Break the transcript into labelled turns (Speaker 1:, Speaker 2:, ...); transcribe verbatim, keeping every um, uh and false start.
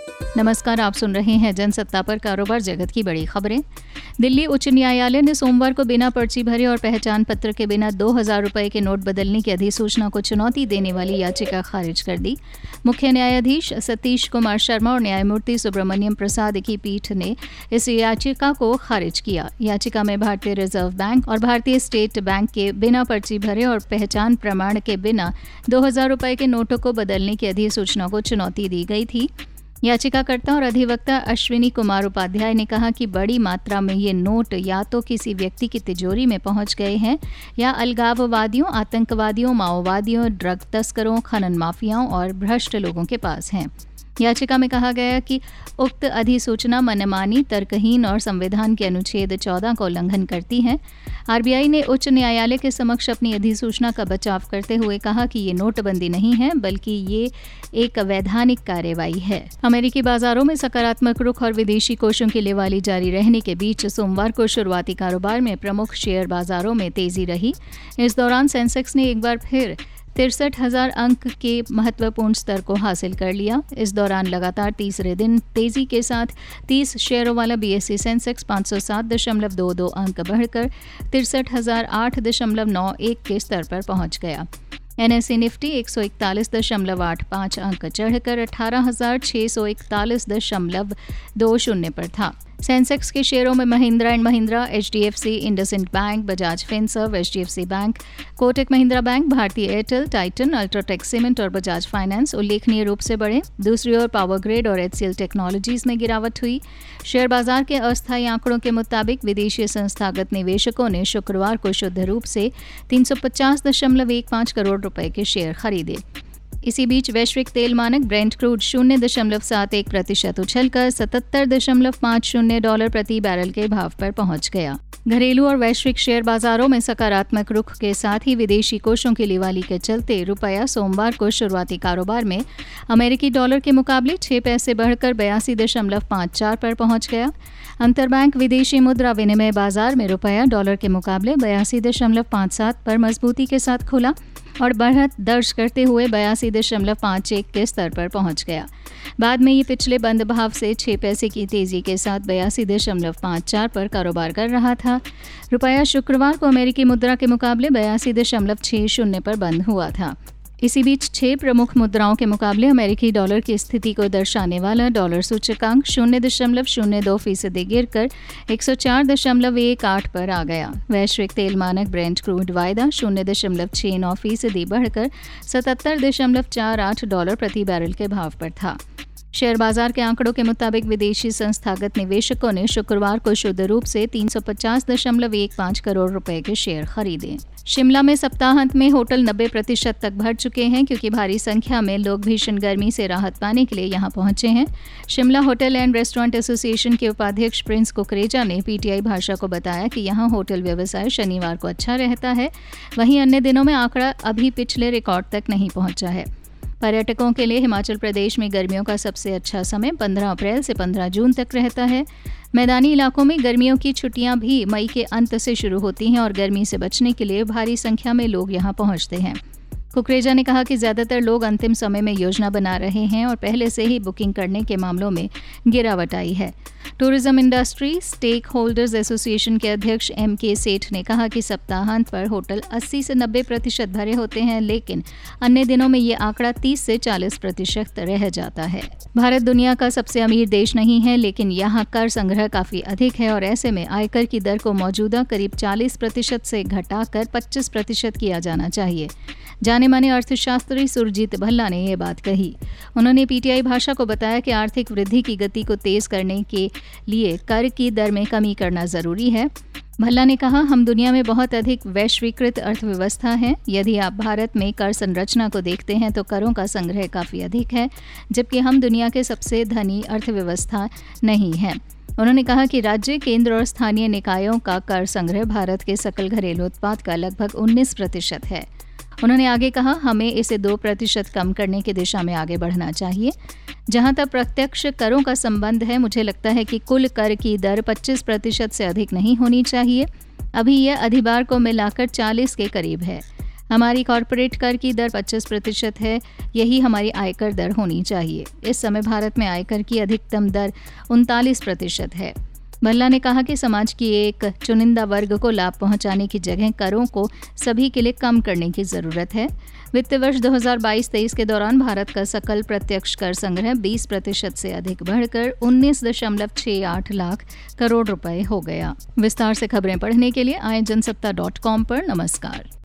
Speaker 1: नमस्कार, आप सुन रहे हैं जनसत्ता पर कारोबार जगत की बड़ी खबरें। दिल्ली उच्च न्यायालय ने सोमवार को बिना पर्ची भरे और पहचान पत्र के बिना दो हजार रुपए के नोट बदलने की अधिसूचना को चुनौती देने वाली याचिका खारिज कर दी। मुख्य न्यायाधीश सतीश कुमार शर्मा और न्यायमूर्ति सुब्रमण्यम प्रसाद की पीठ ने इस याचिका को खारिज किया। याचिका में भारतीय रिजर्व बैंक और भारतीय स्टेट बैंक के बिना पर्ची भरे और पहचान प्रमाण के बिना दो हजार रुपए के नोटों को बदलने की अधिसूचना को चुनौती दी गई थी। याचिकाकर्ता और अधिवक्ता अश्विनी कुमार उपाध्याय ने कहा कि बड़ी मात्रा में ये नोट या तो किसी व्यक्ति की तिजोरी में पहुंच गए हैं या अलगाववादियों, आतंकवादियों, माओवादियों, ड्रग तस्करों, खनन माफियाओं और भ्रष्ट लोगों के पास हैं। याचिका में कहा गया कि उक्त अधिसूचना मनमानी, तर्कहीन और संविधान के अनुच्छेद चौदह का उल्लंघन करती है। आरबीआई ने उच्च न्यायालय के समक्ष अपनी अधिसूचना का बचाव करते हुए कहा कि ये नोटबंदी नहीं है, बल्कि ये एक वैधानिक कार्रवाई है। अमेरिकी बाजारों में सकारात्मक रुख और विदेशी कोषों की लेवाली जारी रहने के बीच सोमवार को शुरुआती कारोबार में प्रमुख शेयर बाजारों में तेजी रही। इस दौरान सेंसेक्स ने एक बार फिर तिरसठ हजार अंक के महत्वपूर्ण स्तर को हासिल कर लिया। इस दौरान लगातार तीसरे दिन तेजी के साथ तीस शेयरों वाला बीएसई सेंसेक्स पाँच सौ सात दशमलव दो दो अंक बढ़कर तिरसठ हजार आठ दशमलव नौ एक के स्तर पर पहुंच गया। एनएसई निफ्टी एक सौ इकतालीस दशमलव आठ पाँच अंक चढ़कर अठारह हजार छः सौ इकतालीस दशमलव दो शून्य पर था। सेंसेक्स के शेयरों में Mahindra and Mahindra, HDFC, IndusInd bank, Bajaj Finserv, HDFC bank, Kotak Mahindra bank, Bharatiya Airtel, Titan, UltraTech cement और बजाज फाइनेंस उल्लेखनीय रूप से बढ़े। दूसरी ओर पावर ग्रिड और एचसीएल टेक्नोलॉजीज में गिरावट हुई। शेयर बाजार के अस्थायी आंकड़ों के मुताबिक विदेशी संस्थागत निवेशकों ने शुक्रवार को शुद्ध रूप से तीन सौ पचास दशमलव एक पाँच करोड़ रुपए के शेयर खरीदे। इसी बीच वैश्विक तेल मानक ब्रेंट क्रूड शून्य दशमलव सात एक प्रतिशत उछलकर सतहत्तर दशमलव पाँच शून्य डॉलर प्रति बैरल के भाव पर पहुंच गया। घरेलू और वैश्विक शेयर बाजारों में सकारात्मक रुख के साथ ही विदेशी कोषों की लिवाली के चलते रुपया सोमवार को शुरुआती कारोबार में अमेरिकी डॉलर के मुकाबले छह पैसे बढ़कर बयासी दशमलव पाँच चार पर पहुंच गया। अंतरबैंक विदेशी मुद्रा विनिमय बाजार में रुपया डॉलर के मुकाबले बयासी दशमलव पाँच सात पर मजबूती के साथ खुला और बढ़त दर्ज करते हुए बयासी दशमलव पाँच एक के स्तर पर पहुंच गया। बाद में ये पिछले बंद भाव से छः पैसे की तेजी के साथ बयासी दशमलव पाँच चार पर कारोबार कर रहा था। रुपया शुक्रवार को अमेरिकी मुद्रा के मुकाबले बयासी दशमलव छः शून्य पर बंद हुआ था। इसी बीच छह प्रमुख मुद्राओं के मुकाबले अमेरिकी डॉलर की स्थिति को दर्शाने वाला डॉलर सूचकांक शून्य दशमलव शून्य दो फीसदी गिरकर एक सौ चार दशमलव एक आठ पर आ गया। वैश्विक तेल मानक ब्रेंट क्रूड वायदा शून्य दशमलव छः नौ फीसदी बढ़कर सतहत्तर दशमलव चार आठ डॉलर प्रति बैरल के भाव पर था। शेयर बाजार के आंकड़ों के मुताबिक विदेशी संस्थागत निवेशकों ने शुक्रवार को शुद्ध रूप से तीन सौ पचास दशमलव एक पाँच करोड़ रुपए के शेयर खरीदे। शिमला में सप्ताहांत में होटल नब्बे प्रतिशत तक भर चुके हैं क्योंकि भारी संख्या में लोग भीषण गर्मी से राहत पाने के लिए यहां पहुंचे हैं। Shimla hotel and restaurant association के उपाध्यक्ष प्रिंस कुकरेजा ने पीटीआई भाषा को बताया कि यहां होटल व्यवसाय शनिवार को अच्छा रहता है, वहीं अन्य दिनों में आंकड़ा अभी पिछले रिकॉर्ड तक नहीं पहुंचा है। पर्यटकों के लिए हिमाचल प्रदेश में गर्मियों का सबसे अच्छा समय पंद्रह अप्रैल से पंद्रह जून तक रहता है। मैदानी इलाकों में गर्मियों की छुट्टियां भी मई के अंत से शुरू होती हैं और गर्मी से बचने के लिए भारी संख्या में लोग यहां पहुंचते हैं। कुकरेजा ने कहा कि ज़्यादातर लोग अंतिम समय में योजना बना रहे हैं और पहले से ही बुकिंग करने के मामलों में गिरावट आई है। Tourism industry stakeholders association के अध्यक्ष एम के सेठ ने कहा कि सप्ताहांत पर होटल अस्सी से नब्बे प्रतिशत भरे होते हैं, लेकिन अन्य दिनों में ये आंकड़ा तीस से चालीस प्रतिशत रह जाता है। भारत दुनिया का सबसे अमीर देश नहीं है, लेकिन यहाँ कर संग्रह काफ़ी अधिक है और ऐसे में आयकर की दर को मौजूदा करीब चालीस प्रतिशत से घटाकर पच्चीस प्रतिशत किया जाना चाहिए। जाने माने अर्थशास्त्री सुरजीत भल्ला ने यह बात कही। उन्होंने पीटीआई भाषा को बताया कि आर्थिक वृद्धि की गति को तेज करने के लिए कर की दर में कमी करना जरूरी है। भल्ला ने कहा, हम दुनिया में बहुत अधिक वैश्वीकृत अर्थव्यवस्था है। यदि आप भारत में कर संरचना को देखते हैं तो करों का संग्रह काफ़ी अधिक है, जबकि हम दुनिया के सबसे धनी अर्थव्यवस्था नहीं है। उन्होंने कहा कि राज्य, केंद्र और स्थानीय निकायों का कर संग्रह भारत के सकल घरेलू उत्पाद का लगभग उन्नीस प्रतिशत है। उन्होंने आगे कहा, हमें इसे दो प्रतिशत कम करने की दिशा में आगे बढ़ना चाहिए। जहां तक प्रत्यक्ष करों का संबंध है, मुझे लगता है कि कुल कर की दर पच्चीस प्रतिशत से अधिक नहीं होनी चाहिए। अभी यह अधिभार को मिलाकर चालीस के करीब है। हमारी कॉरपोरेट कर की दर पच्चीस प्रतिशत है, यही हमारी आयकर दर होनी चाहिए। इस समय भारत में आयकर की अधिकतम दर उनतालीस प्रतिशत है। भल्ला ने कहा कि समाज की एक चुनिंदा वर्ग को लाभ पहुंचाने की जगह करों को सभी के लिए कम करने की जरूरत है। वित्त वर्ष दो हज़ार बाईस तेईस के दौरान भारत का सकल प्रत्यक्ष कर संग्रह बीस प्रतिशत से अधिक बढ़कर उन्नीस दशमलव छह आठ लाख करोड़ रुपए हो गया। विस्तार से खबरें पढ़ने के लिए आए जनसत्ता डॉट कॉम पर नमस्कार।